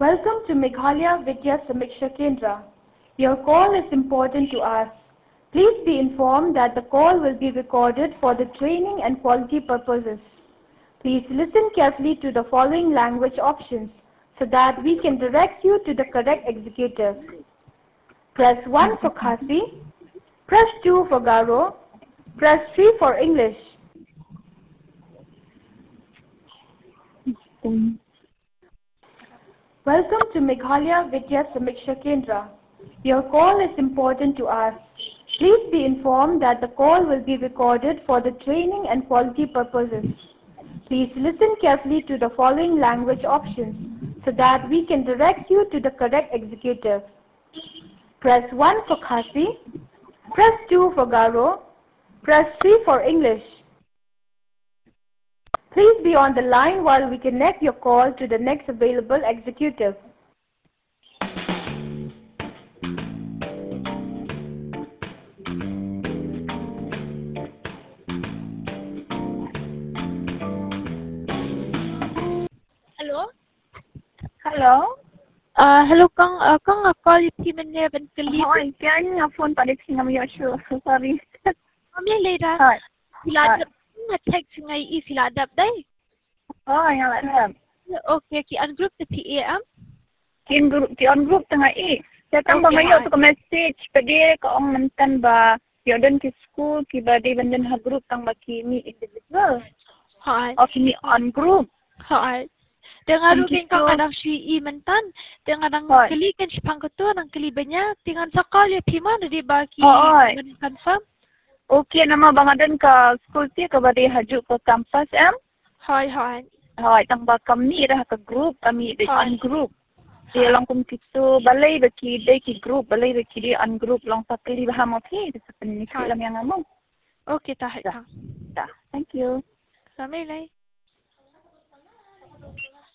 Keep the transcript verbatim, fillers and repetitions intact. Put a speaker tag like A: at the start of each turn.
A: Welcome to Meghalaya Vidya Samiksha Kendra. Your call is important to us. Please be informed that the call will be recorded for the training and quality purposes. Please listen carefully to the following language options so that we can direct you to the correct executive. Press one for Khasi, press two for Garo, press three for English. Welcome to Meghalaya Vidya Samiksha Kendra. Your call is important to us. Please be informed that the call will be recorded for the training and quality purposes. Please listen carefully to the following language options so that we can direct you to the correct executive. Press one for Khasi, press two for Garo, press three for English. Please be on the line while we connect your call to the next available executive.
B: Hello?
C: Hello.
B: Uh, hello, Kang. Uh, Kang, uh, call you team and Neven Kali.
C: Oh, can you phone pa rin nga mo sure. Sorry.
B: Kami later.
C: Hi.
B: Siladap nga text nga i siladap day.
C: Oh, yang lah.
B: Okay, ki ungroup the P A M.
C: Kin group, ki on group tengah i. Saya tang
B: Okay,
C: bangayo
B: hi.
C: tu ko message padi ko ang mantan ba yodan ki school ki ba di bandan ha group tang ba ki mi individual.
B: Hi.
C: O ki mi on group.
B: Hi. Dengan
C: Thank you
B: rugin kang
C: so-
B: anang si i mentan. Dengan ang
C: Hi.
B: kali kan si pangkuto ang kali banya. Dengan sakal ya pima na di ba ki
C: Oh, hi.
B: confirm.
C: Okay nama bangadan ka school ti ka ba di haju ko campus em.
B: Hi, hi.
C: Hoy, tang ba kami dah ka group kami di
B: Hi.
C: on group. Di lang kung kitu balay ba ki day ki group balay ba ki di on group lang sa kali ba mo ti sa penikit
B: Hi.
C: lang yang amo.
B: Okay, tahay
C: Da.
B: kang.
C: Da. Thank you.
B: Kami lay.